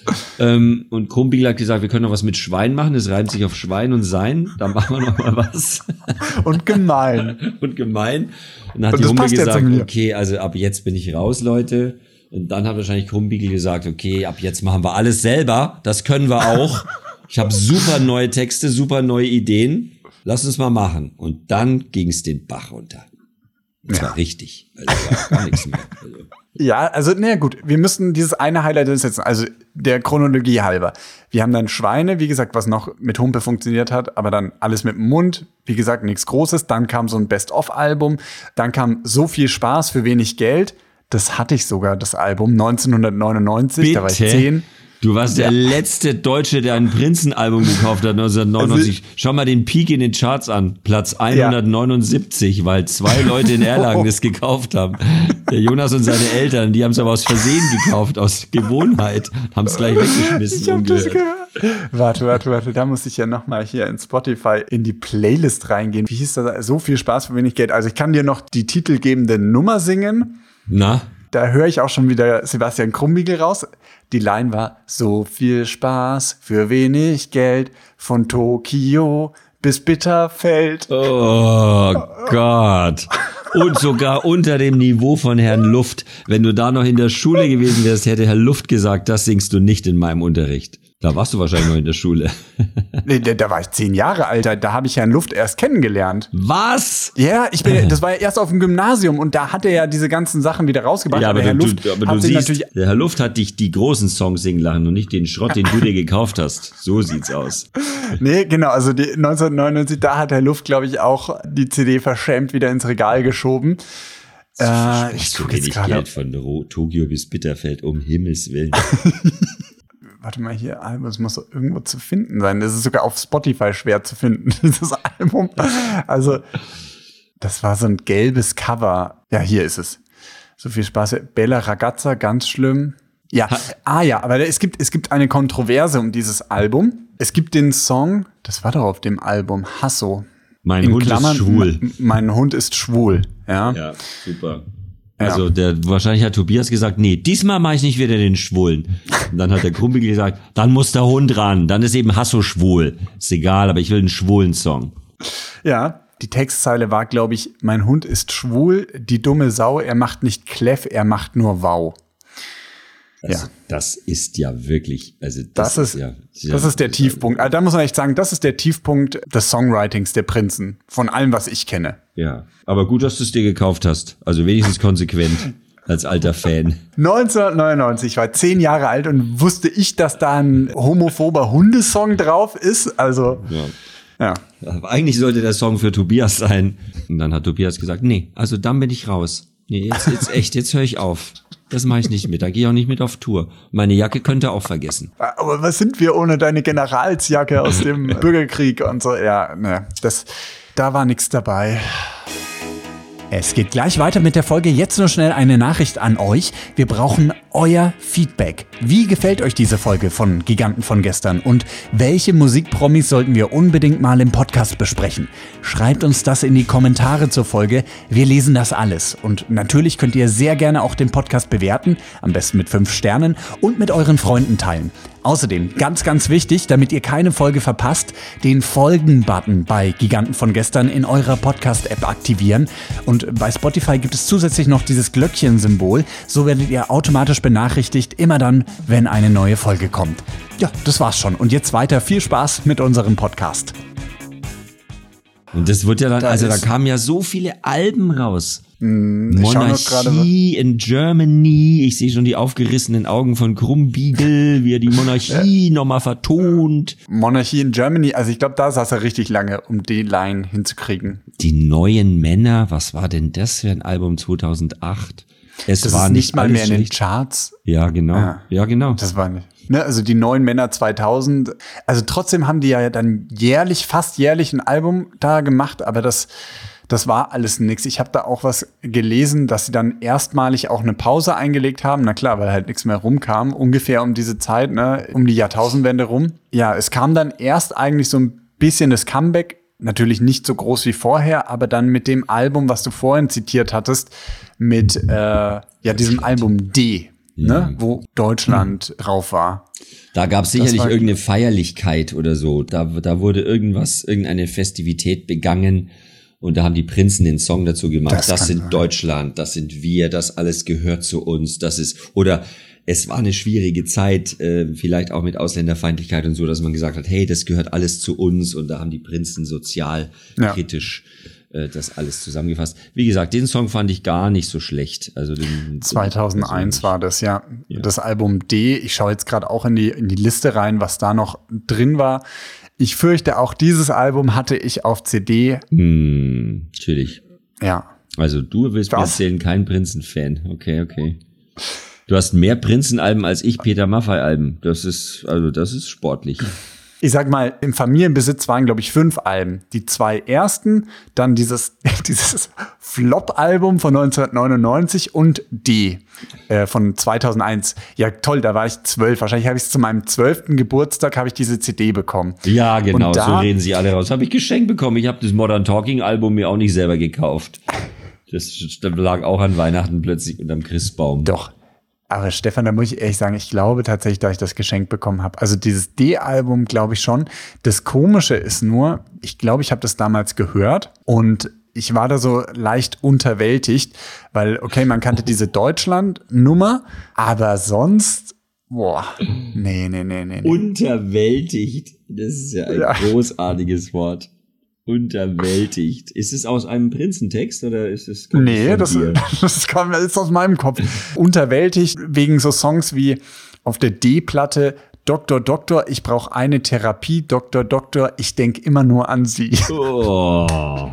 Und Krumbiegel hat gesagt, wir können noch was mit Schwein machen, das reimt sich auf Schwein und Sein, da machen wir noch mal was. Und gemein. Und gemein. Und dann hat die Humpe gesagt, okay, also ab jetzt bin ich raus, Leute. Und dann hat wahrscheinlich Krumbiegel gesagt, okay, ab jetzt machen wir alles selber, das können wir auch. Ich habe super neue Texte, super neue Ideen, lass uns mal machen. Und dann ging's den Bach runter. Das war richtig, also war gar nichts mehr. Also. Ja, also, na gut, wir müssten dieses eine Highlight setzen, also der Chronologie halber. Wir haben dann Schweine, wie gesagt, was noch mit Humpe funktioniert hat, aber dann alles mit dem Mund, wie gesagt, nichts Großes. Dann kam so ein Best-of-Album, dann kam So viel Spaß für wenig Geld. Das hatte ich sogar, das Album, 1999, Bitte? Da war ich 10. Du warst der letzte Deutsche, der ein Prinzen-Album gekauft hat, 1999. Schau mal den Peak in den Charts an. Platz 179, weil 2 Leute in Erlangen das gekauft haben. Der Jonas und seine Eltern, die haben es aber aus Versehen gekauft, aus Gewohnheit. Haben es gleich weggeschmissen. Ich hab das gehört. Warte, da muss ich ja nochmal hier in Spotify in die Playlist reingehen. Wie hieß das? So viel Spaß für wenig Geld. Also ich kann dir noch die titelgebende Nummer singen. Na? Da höre ich auch schon wieder Sebastian Krumbiegel raus. Die Line war: So viel Spaß für wenig Geld, von Tokio bis Bitterfeld. Oh Gott. Und sogar unter dem Niveau von Herrn Luft. Wenn du da noch in der Schule gewesen wärst, hätte Herr Luft gesagt, das singst du nicht in meinem Unterricht. Da warst du wahrscheinlich noch in der Schule. Nee, da war ich 10 Jahre alt. Da habe ich Herrn Luft erst kennengelernt. Was? Ja, das war ja erst auf dem Gymnasium und da hat er ja diese ganzen Sachen wieder rausgebracht. Ja, aber Herr du siehst, der Herr Luft hat dich die großen Songs singen lassen und nicht den Schrott, den du dir gekauft hast. So sieht's aus. Nee, genau, also 1999, da hat Herr Luft, glaube ich, auch die CD verschämt wieder ins Regal geschoben. Ich gucke jetzt gerade. Geld von Tokio bis Bitterfeld, um Himmels Willen. Warte mal, hier, Album, es muss doch irgendwo zu finden sein. Das ist sogar auf Spotify schwer zu finden, dieses Album. Also, das war so ein gelbes Cover. Ja, hier ist es. So viel Spaß. Bella Ragazza, ganz schlimm. Ja, aber es gibt eine Kontroverse um dieses Album. Es gibt den Song, das war doch auf dem Album, Hasso. Mein Hund ist schwul. Mein Hund ist schwul, ja. Ja, super. Also wahrscheinlich hat Tobias gesagt, nee, diesmal mache ich nicht wieder den Schwulen. Und dann hat der Krumbiegel gesagt, dann muss der Hund ran, dann ist eben Hasso schwul. Ist egal, aber ich will einen schwulen Song. Ja, die Textzeile war, glaube ich, mein Hund ist schwul, die dumme Sau, er macht nicht Kleff, er macht nur Wow. Also, das ist ja wirklich, also das ist der Tiefpunkt. Also, da muss man echt sagen, das ist der Tiefpunkt des Songwritings der Prinzen. Von allem, was ich kenne. Ja, aber gut, dass du es dir gekauft hast. Also wenigstens konsequent als alter Fan. 1999, ich war 10 Jahre alt und wusste ich, dass da ein homophober Hundesong drauf ist. Also, ja. Aber eigentlich sollte der Song für Tobias sein. Und dann hat Tobias gesagt, nee, also dann bin ich raus. Nee, jetzt höre ich auf. Das mache ich nicht mit. Da gehe ich auch nicht mit auf Tour. Meine Jacke könnt ihr auch vergessen. Aber was sind wir ohne deine Generalsjacke aus dem Bürgerkrieg und so? Ja, ne, da war nichts dabei. Es geht gleich weiter mit der Folge. Jetzt nur schnell eine Nachricht an euch. Wir brauchen euer Feedback. Wie gefällt euch diese Folge von Giganten von gestern? Und welche Musikpromis sollten wir unbedingt mal im Podcast besprechen? Schreibt uns das in die Kommentare zur Folge. Wir lesen das alles. Und natürlich könnt ihr sehr gerne auch den Podcast bewerten. Am besten mit 5 Sternen und mit euren Freunden teilen. Außerdem, ganz, ganz wichtig, damit ihr keine Folge verpasst, den Folgen-Button bei Giganten von gestern in eurer Podcast-App aktivieren. Und bei Spotify gibt es zusätzlich noch dieses Glöckchen-Symbol. So werdet ihr automatisch benachrichtigt, immer dann, wenn eine neue Folge kommt. Ja, das war's schon. Und jetzt weiter. Viel Spaß mit unserem Podcast. Und das wird ja dann, da kamen ja so viele Alben raus. Monarchie in Germany. Ich sehe schon die aufgerissenen Augen von Krumbiegel, wie er die Monarchie nochmal vertont. Monarchie in Germany, also ich glaube, da saß er richtig lange, um die Line hinzukriegen. Die neuen Männer, was war denn das für ein Album 2008? Es das war ist nicht mal mehr in den schlecht. Charts. Ja, genau. Ja, genau. Das war nicht. Ne, also die neuen Männer 2000. Also trotzdem haben die ja dann fast jährlich ein Album da gemacht, aber das war alles nix. Ich habe da auch was gelesen, dass sie dann erstmalig auch eine Pause eingelegt haben. Na klar, weil halt nichts mehr rumkam. Ungefähr um diese Zeit, ne, um die Jahrtausendwende rum. Ja, es kam dann erst eigentlich so ein bisschen das Comeback. Natürlich nicht so groß wie vorher, aber dann mit dem Album, was du vorhin zitiert hattest, mit diesem Album D, ne, wo Deutschland drauf war. Da gab es sicherlich irgendeine Feierlichkeit oder so. Da wurde irgendeine Festivität begangen. Und da haben die Prinzen den Song dazu gemacht. Das sind Deutschland, das sind wir, das alles gehört zu uns. Es war eine schwierige Zeit, vielleicht auch mit Ausländerfeindlichkeit und so, dass man gesagt hat, hey, das gehört alles zu uns. Und da haben die Prinzen sozialkritisch das alles zusammengefasst. Wie gesagt, den Song fand ich gar nicht so schlecht. Also 2001 war das, ja. Das Album D. Ich schaue jetzt gerade auch in die Liste rein, was da noch drin war. Ich fürchte, auch dieses Album hatte ich auf CD. Natürlich. Ja. Also du willst mir erzählen, kein Prinzen-Fan. Okay. Du hast mehr Prinzen-Alben als ich Peter Maffay-Alben. Das ist sportlich. Ich sag mal, im Familienbesitz waren, glaube ich, 5 Alben. Die 2 ersten, dann dieses Flop-Album von 1999 und D von 2001. Ja, toll, da war ich 12. Wahrscheinlich habe ich es zu meinem 12. Geburtstag habe ich diese CD bekommen. Ja, genau, so reden sie alle raus. Habe ich geschenkt bekommen. Ich habe das Modern Talking-Album mir auch nicht selber gekauft. Das lag auch an Weihnachten plötzlich unterm Christbaum. Doch. Aber Stefan, da muss ich ehrlich sagen, ich glaube tatsächlich, dass ich das geschenkt bekommen habe. Also dieses D-Album glaube ich schon. Das Komische ist nur, ich glaube, ich habe das damals gehört und ich war da so leicht unterwältigt, weil, okay, man kannte diese Deutschland-Nummer, aber sonst, nee. Unterwältigt, das ist ja ein großartiges Wort. Unterwältigt. Ist es aus einem Prinzentext oder ist es? Nee, das ist aus meinem Kopf. Unterwältigt wegen so Songs wie auf der D-Platte Doktor, Doktor, ich brauche eine Therapie. Doktor, Doktor, ich denke immer nur an Sie. Oh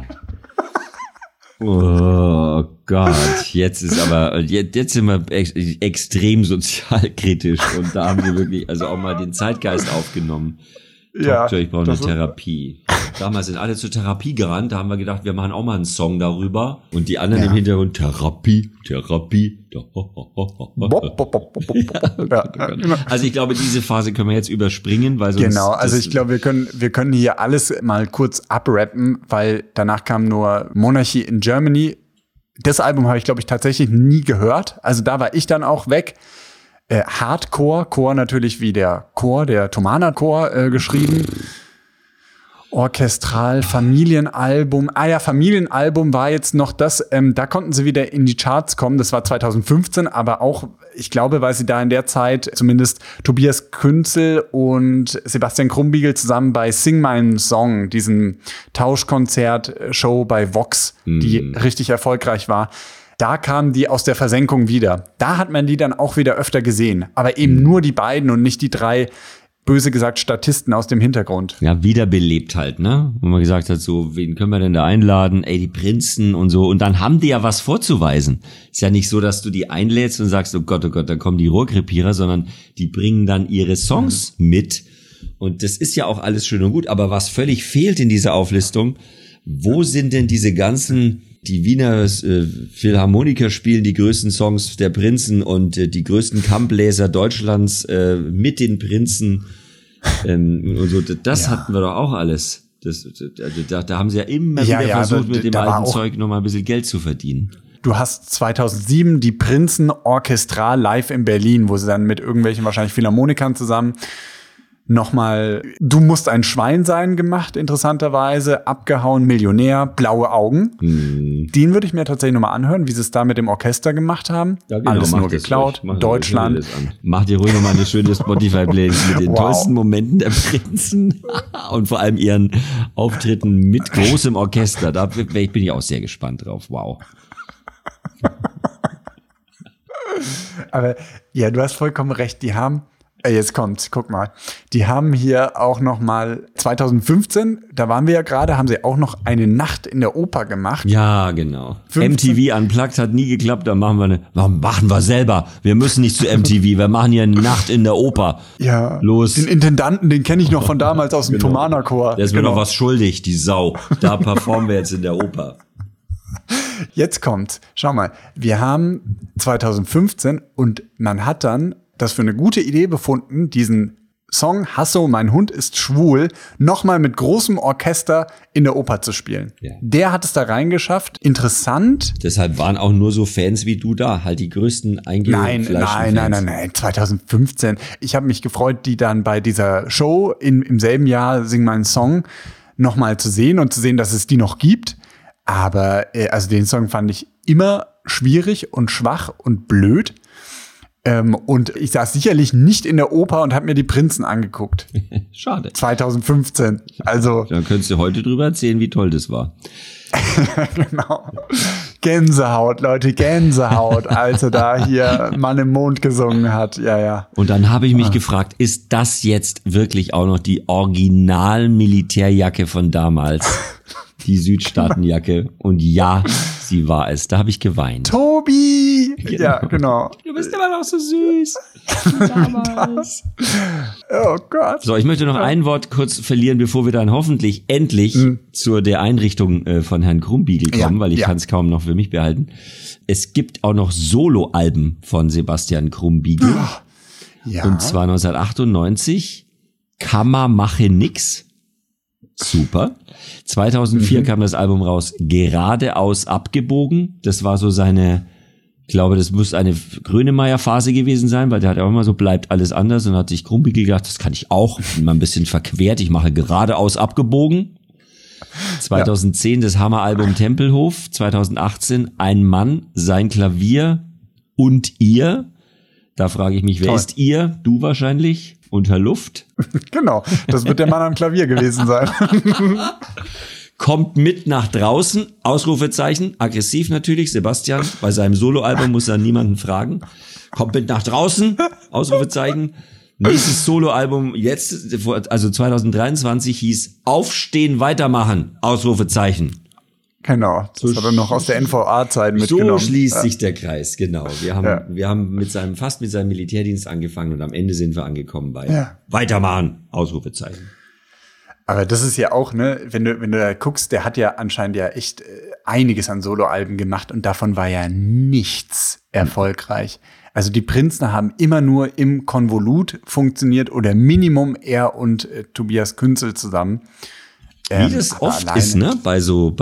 Gott, jetzt sind wir extrem sozialkritisch und da haben wir wirklich also auch mal den Zeitgeist aufgenommen. Doktor, ich brauche eine Therapie. Damals sind alle zur Therapie gerannt, da haben wir gedacht, wir machen auch mal einen Song darüber. Und die anderen im Hintergrund, Therapie. Also ich glaube, diese Phase können wir jetzt überspringen, weil sonst... Genau, also ich glaube, wir können hier alles mal kurz abrappen, weil danach kam nur Monarchie in Germany. Das Album habe ich, glaube ich, tatsächlich nie gehört. Also da war ich dann auch weg. Hardcore, Chor natürlich wie der Chor, der Thomaner Chor geschrieben. Orchestral, Familienalbum. Familienalbum war jetzt noch das, da konnten sie wieder in die Charts kommen. Das war 2015, aber auch, ich glaube, weil sie da in der Zeit zumindest Tobias Künzel und Sebastian Krumbiegel zusammen bei Sing Meinen Song, diesen Tauschkonzert-Show bei Vox, die richtig erfolgreich war. Da kamen die aus der Versenkung wieder. Da hat man die dann auch wieder öfter gesehen. Aber eben nur die beiden und nicht die 3, böse gesagt, Statisten aus dem Hintergrund. Ja, wiederbelebt halt, ne? Wo man gesagt hat, so, wen können wir denn da einladen? Ey, die Prinzen und so. Und dann haben die ja was vorzuweisen. Ist ja nicht so, dass du die einlädst und sagst, oh Gott, da kommen die Rohrkrepierer, sondern die bringen dann ihre Songs mit. Und das ist ja auch alles schön und gut. Aber was völlig fehlt in dieser Auflistung, wo sind denn diese ganzen... Die Wiener Philharmoniker spielen die größten Songs der Prinzen und die größten Kammbläser Deutschlands mit den Prinzen und so. Das hatten wir doch auch alles. Da haben sie ja immer wieder versucht, mit dem alten Zeug nochmal ein bisschen Geld zu verdienen. Du hast 2007 die Prinzen Orchestral live in Berlin, wo sie dann mit irgendwelchen wahrscheinlich Philharmonikern zusammen nochmal Du musst ein Schwein sein gemacht, interessanterweise. Abgehauen, Millionär, Blaue Augen. Den würde ich mir tatsächlich nochmal anhören, wie sie es da mit dem Orchester gemacht haben. Ja, genau, alles nur geklaut. Deutschland. Mach dir ruhig nochmal eine schöne Spotify-Playlist mit den tollsten Momenten der Prinzen und vor allem ihren Auftritten mit großem Orchester. Da bin ich auch sehr gespannt drauf. Wow. Aber ja, du hast vollkommen recht. Die haben, jetzt kommt's, guck mal. Die haben hier auch noch mal 2015, da waren wir ja gerade, haben sie auch noch eine Nacht in der Oper gemacht. Ja, genau. 15. MTV Unplugged hat nie geklappt, da machen wir selber. Wir müssen nicht zu MTV, wir machen hier eine Nacht in der Oper. Ja, los. Den Intendanten, den kenne ich noch von damals aus dem Thomanerchor. Der ist mir noch was schuldig, die Sau. Da performen wir jetzt in der Oper. Jetzt kommt, schau mal, wir haben 2015 und man hat dann das für eine gute Idee befunden, diesen Song Hasso, mein Hund ist schwul, nochmal mit großem Orchester in der Oper zu spielen. Ja. Der hat es da reingeschafft. Interessant. Deshalb waren auch nur so Fans wie du da, halt die größten eingefleischten Fans. Nein, 2015. Ich habe mich gefreut, die dann bei dieser Show im selben Jahr Sing meinen Song nochmal zu sehen und zu sehen, dass es die noch gibt. Aber also den Song fand ich immer schwierig und schwach und blöd. Und ich saß sicherlich nicht in der Oper und habe mir die Prinzen angeguckt. Schade. 2015. Also. Dann könntest du heute drüber erzählen, wie toll das war. Genau. Gänsehaut, Leute, Gänsehaut, als er da hier Mann im Mond gesungen hat. Ja. Und dann habe ich mich gefragt, ist das jetzt wirklich auch noch die Original-Militärjacke von damals? Die Südstaatenjacke. Und ja, sie war es. Da habe ich geweint. Tobi! Genau. Ja, genau. Du bist immer noch so süß. Damals. Oh Gott. So, ich möchte noch ein Wort kurz verlieren, bevor wir dann hoffentlich endlich zu der Einrichtung von Herrn Krumbiegel kommen, weil ich kann es kaum noch für mich behalten. Es gibt auch noch Soloalben von Sebastian Krumbiegel. Ja. Und zwar 1998. Kammer mache nix. Super. 2004 kam das Album raus, Geradeaus abgebogen. Das war so seine, ich glaube, das muss eine Grönemeyer-Phase gewesen sein, weil der hat auch immer so, bleibt alles anders. Und hat sich Krumbiegel gedacht, das kann ich auch. Bin mal ein bisschen verquert, ich mache geradeaus abgebogen. 2010 das Hammeralbum Tempelhof. 2018 Ein Mann, sein Klavier und ihr. Da frage ich mich, wer ist ihr? Du wahrscheinlich. Unter Luft. Genau, das wird der Mann am Klavier gewesen sein. Kommt mit nach draußen, Ausrufezeichen, aggressiv natürlich, Sebastian, bei seinem Soloalbum muss er niemanden fragen. Kommt mit nach draußen, Ausrufezeichen. Nächstes Soloalbum jetzt, also 2023 hieß Aufstehen, weitermachen, Ausrufezeichen. Genau, das hat er noch aus der NVA-Zeit mitgenommen. So schließt sich der Kreis, genau. Wir haben fast mit seinem Militärdienst angefangen und am Ende sind wir angekommen bei Weitermachen, Ausrufezeichen. Aber das ist ja auch, ne, wenn du da guckst, der hat ja anscheinend ja echt einiges an Soloalben gemacht und davon war ja nichts erfolgreich. Also die Prinzen haben immer nur im Konvolut funktioniert oder Minimum er und Tobias Künzel zusammen. Wie das oft ist, ne, bei so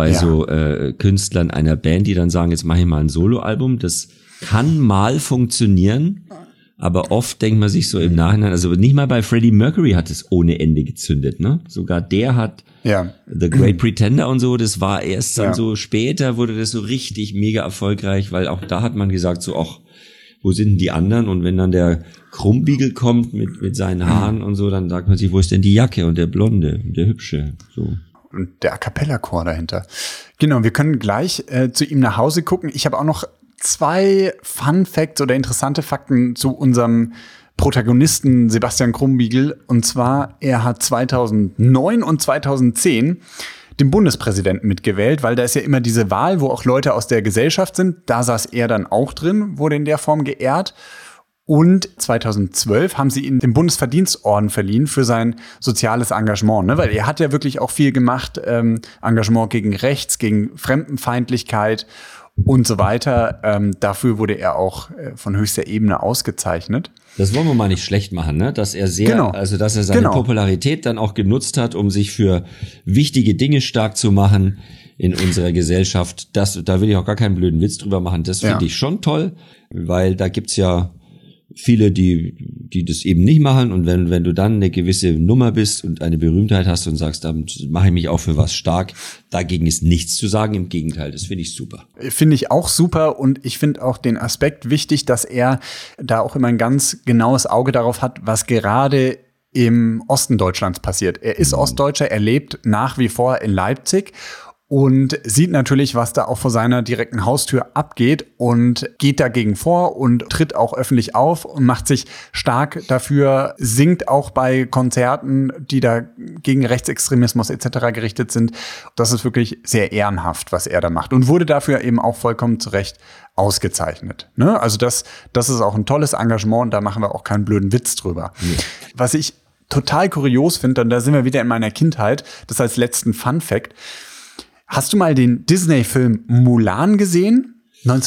Künstlern einer Band, die dann sagen, jetzt mache ich mal ein Soloalbum, das kann mal funktionieren, aber oft denkt man sich so im Nachhinein, also nicht mal bei Freddie Mercury hat es ohne Ende gezündet, ne? Sogar der hat The Great Pretender und so, das war erst dann so später wurde das so richtig mega erfolgreich, weil auch da hat man gesagt so, ach, wo sind denn die anderen? Und wenn dann der Krumbiegel kommt mit seinen Haaren und so, dann sagt man sich, wo ist denn die Jacke und der Blonde und der Hübsche? So. Und der A-Cappella-Chor dahinter. Genau, wir können gleich zu ihm nach Hause gucken. Ich habe auch noch 2 Fun-Facts oder interessante Fakten zu unserem Protagonisten Sebastian Krumbiegel. Und zwar, er hat 2009 und 2010 den Bundespräsidenten mitgewählt, weil da ist ja immer diese Wahl, wo auch Leute aus der Gesellschaft sind. Da saß er dann auch drin, wurde in der Form geehrt. Und 2012 haben sie ihm den Bundesverdienstorden verliehen für sein soziales Engagement, ne? Weil er hat ja wirklich auch viel gemacht, Engagement gegen Rechts, gegen Fremdenfeindlichkeit und so weiter. Dafür wurde er auch von höchster Ebene ausgezeichnet. Das wollen wir mal nicht schlecht machen, ne? Dass er dass er seine Popularität dann auch genutzt hat, um sich für wichtige Dinge stark zu machen in unserer Gesellschaft. Da will ich auch gar keinen blöden Witz drüber machen. Das finde ich schon toll, weil da gibt's ja viele, die das eben nicht machen. Und wenn du dann eine gewisse Nummer bist und eine Berühmtheit hast und sagst, damit mache ich mich auch für was stark, dagegen ist nichts zu sagen. Im Gegenteil, das finde ich super. Finde ich auch super und ich finde auch den Aspekt wichtig, dass er da auch immer ein ganz genaues Auge darauf hat, was gerade im Osten Deutschlands passiert. Er ist Ostdeutscher, er lebt nach wie vor in Leipzig. und sieht natürlich, was da auch vor seiner direkten Haustür abgeht und geht dagegen vor und tritt auch öffentlich auf und macht sich stark dafür, singt auch bei Konzerten, die da gegen Rechtsextremismus etc. gerichtet sind. Das ist wirklich sehr ehrenhaft, was er da macht und wurde dafür eben auch vollkommen zu Recht ausgezeichnet. Ne? Also das ist auch ein tolles Engagement und da machen wir auch keinen blöden Witz drüber. Ja. Was ich total kurios finde, und da sind wir wieder in meiner Kindheit, das als letzten Fun-Fact. Hast du mal den Disney-Film Mulan gesehen?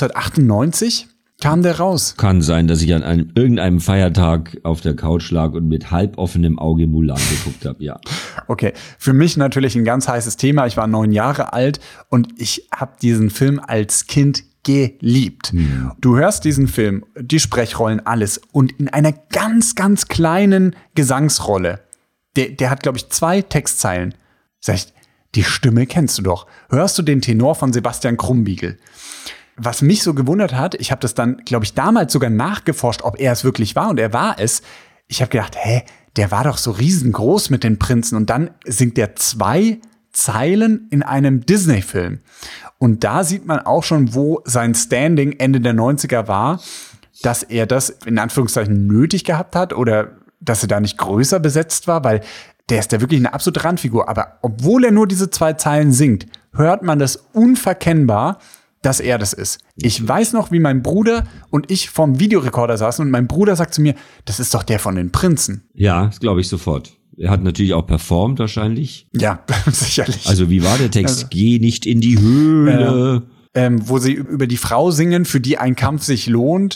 1998 kam der raus. Kann sein, dass ich an irgendeinem Feiertag auf der Couch lag und mit halb offenem Auge Mulan geguckt habe, ja. Okay, für mich natürlich ein ganz heißes Thema. Ich war 9 Jahre alt und ich habe diesen Film als Kind geliebt. Du hörst diesen Film, die Sprechrollen, alles und in einer ganz, ganz kleinen Gesangsrolle. Der hat, glaube ich, 2 Textzeilen. Sag ich, die Stimme kennst du doch. Hörst du den Tenor von Sebastian Krumbiegel? Was mich so gewundert hat, ich habe das dann, glaube ich, damals sogar nachgeforscht, ob er es wirklich war und er war es. Ich habe gedacht, der war doch so riesengroß mit den Prinzen und dann singt der 2 Zeilen in einem Disney-Film. Und da sieht man auch schon, wo sein Standing Ende der 90er war, dass er das in Anführungszeichen nötig gehabt hat oder dass er da nicht größer besetzt war, weil der ist ja wirklich eine absolute Randfigur. Aber obwohl er nur diese 2 Zeilen singt, hört man das unverkennbar, dass er das ist. Ich weiß noch, wie mein Bruder und ich vorm Videorekorder saßen und mein Bruder sagt zu mir, das ist doch der von den Prinzen. Ja, das glaube ich sofort. Er hat natürlich auch performt wahrscheinlich. Ja, sicherlich. Also wie war der Text? Geh nicht in die Höhle. Wo sie über die Frau singen, für die ein Kampf sich lohnt.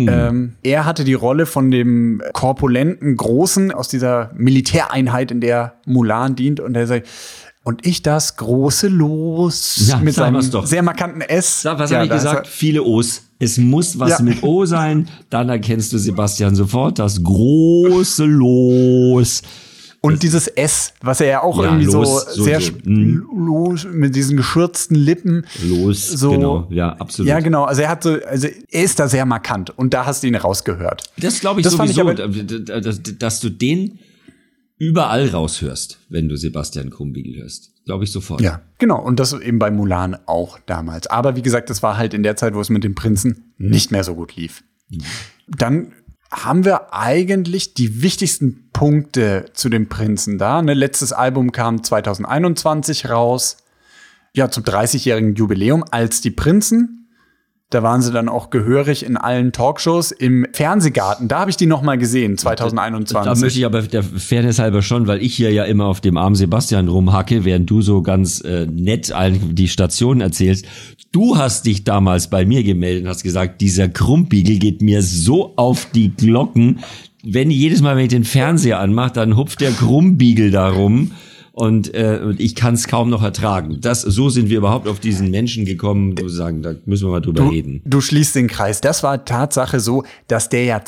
Er hatte die Rolle von dem korpulenten Großen aus dieser Militäreinheit, in der Mulan dient. Und er sagt, und ich das große Los ja, mit seinem sehr markanten S. Was habe ich gesagt? Viele O's. Es muss was mit O sein. Dann erkennst du Sebastian sofort. Das große Los. Und dieses S, was er ja auch irgendwie los, so sehr los mit diesen geschürzten Lippen. Genau, ja, absolut. Ja, genau. Also er ist da sehr markant und da hast du ihn rausgehört. Das glaube ich sowieso, dass du den überall raushörst, wenn du Sebastian Krumbiegel hörst. Glaube ich sofort. Ja, genau. Und das eben bei Mulan auch damals. Aber wie gesagt, das war halt in der Zeit, wo es mit dem Prinzen nicht mehr so gut lief. Dann haben wir eigentlich die wichtigsten Punkte zu dem Prinzen da. Ne? Letztes Album kam 2021 raus, ja, zum 30-jährigen Jubiläum als die Prinzen. Da waren sie dann auch gehörig in allen Talkshows im Fernsehgarten. Da habe ich die noch mal gesehen, 2021. Da möchte ich aber der Fairness halber schon, weil ich hier ja immer auf dem armen Sebastian rumhacke, während du so ganz nett allen die Stationen erzählst. Du hast dich damals bei mir gemeldet und hast gesagt, dieser Krumbiegel geht mir so auf die Glocken. Jedes Mal, wenn ich den Fernseher anmache, dann hupft der Krumbiegel da rum. Und ich kann es kaum noch ertragen. So sind wir überhaupt auf diesen Menschen gekommen, wo wir sagen, da müssen wir mal drüber reden. Du schließt den Kreis. Das war Tatsache so, dass der ja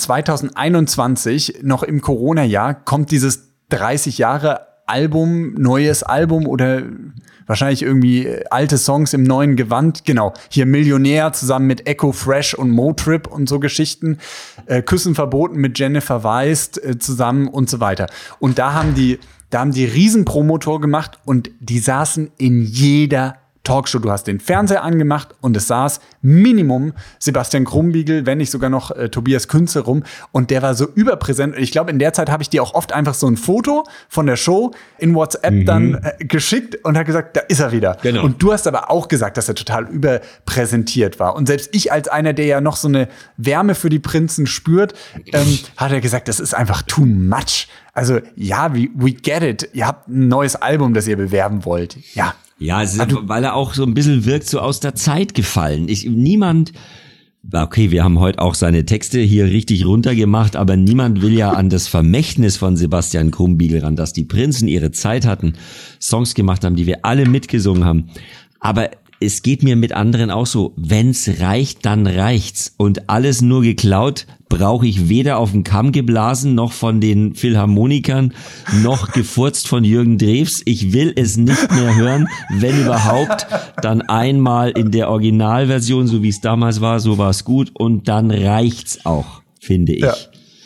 2021, noch im Corona-Jahr, kommt dieses 30 Jahre Album, neues Album oder wahrscheinlich irgendwie alte Songs im neuen Gewand. Genau, hier Millionär zusammen mit Echo Fresh und Motrip und so Geschichten. Küssen verboten mit Jennifer Weist zusammen und so weiter. Und da haben die Riesenpromotor gemacht und die saßen in jeder Talkshow. Du hast den Fernseher angemacht und es saß Minimum Sebastian Krumbiegel, wenn nicht sogar noch Tobias Künze rum. Und der war so überpräsent. Ich glaube, in der Zeit habe ich dir auch oft einfach so ein Foto von der Show in WhatsApp dann geschickt und habe gesagt, da ist er wieder. Genau. Und du hast aber auch gesagt, dass er total überpräsentiert war. Und selbst ich als einer, der ja noch so eine Wärme für die Prinzen spürt, hat er gesagt, das ist einfach too much. Also ja, we get it. Ihr habt ein neues Album, das ihr bewerben wollt. Ja. Ja, weil er auch so ein bisschen wirkt so aus der Zeit gefallen. Okay, wir haben heute auch seine Texte hier richtig runtergemacht, aber niemand will ja an das Vermächtnis von Sebastian Krumbiegel ran, dass die Prinzen ihre Zeit hatten, Songs gemacht haben, die wir alle mitgesungen haben. Aber es geht mir mit anderen auch so, wenn's reicht, dann reicht's. Und alles nur geklaut brauche ich weder auf den Kamm geblasen, noch von den Philharmonikern, noch gefurzt von Jürgen Drews. Ich will es nicht mehr hören, wenn überhaupt, dann einmal in der Originalversion, so wie es damals war, so war es gut. Und dann reicht's auch, finde ich. Ja.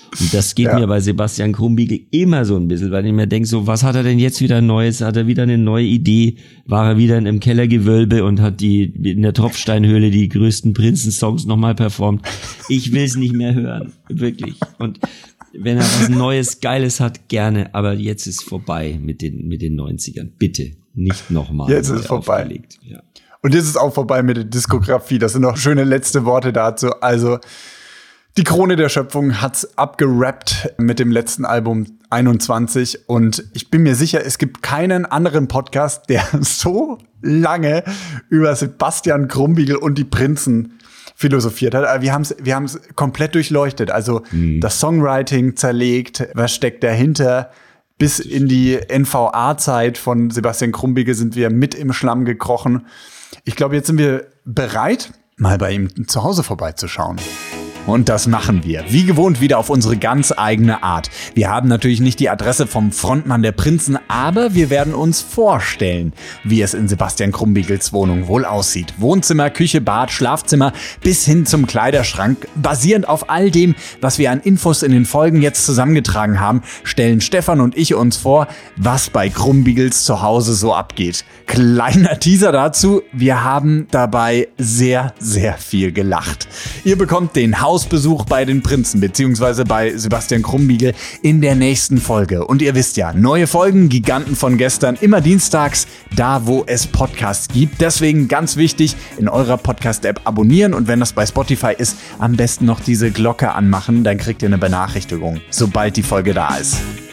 Und das geht mir bei Sebastian Krumbiegel immer so ein bisschen, weil ich mir denke, so, was hat er denn jetzt wieder Neues? Hat er wieder eine neue Idee? War er wieder in einem Kellergewölbe und hat in der Tropfsteinhöhle die größten Prinzen-Songs nochmal performt? Ich will es nicht mehr hören. Wirklich. Und wenn er was Neues, Geiles hat, gerne. Aber jetzt ist vorbei mit den 90ern. Bitte. Nicht nochmal. Jetzt ist es vorbei. Aufgelegt. Ja. Und jetzt ist auch vorbei mit der Diskografie. Das sind noch schöne letzte Worte dazu. Also, die Krone der Schöpfung hat's abgerappt mit dem letzten Album 21. Und ich bin mir sicher, es gibt keinen anderen Podcast, der so lange über Sebastian Krumbiegel und die Prinzen philosophiert hat. Wir haben's komplett durchleuchtet. Also das Songwriting zerlegt, was steckt dahinter. Bis in die NVA-Zeit von Sebastian Krumbiegel sind wir mit im Schlamm gekrochen. Ich glaube, jetzt sind wir bereit, mal bei ihm zu Hause vorbeizuschauen. Und das machen wir, wie gewohnt, wieder auf unsere ganz eigene Art. Wir haben natürlich nicht die Adresse vom Frontmann der Prinzen, aber wir werden uns vorstellen, wie es in Sebastian Krumbiegels Wohnung wohl aussieht. Wohnzimmer, Küche, Bad, Schlafzimmer bis hin zum Kleiderschrank. Basierend auf all dem, was wir an Infos in den Folgen jetzt zusammengetragen haben, stellen Stefan und ich uns vor, was bei Krumbiegels zu Hause so abgeht. Kleiner Teaser dazu, wir haben dabei sehr, sehr viel gelacht. Ihr bekommt den Hausbesuch bei den Prinzen bzw. bei Sebastian Krumbiegel in der nächsten Folge. Und ihr wisst ja, neue Folgen, Giganten von gestern, immer dienstags, da wo es Podcasts gibt. Deswegen ganz wichtig, in eurer Podcast-App abonnieren und wenn das bei Spotify ist, am besten noch diese Glocke anmachen, dann kriegt ihr eine Benachrichtigung, sobald die Folge da ist.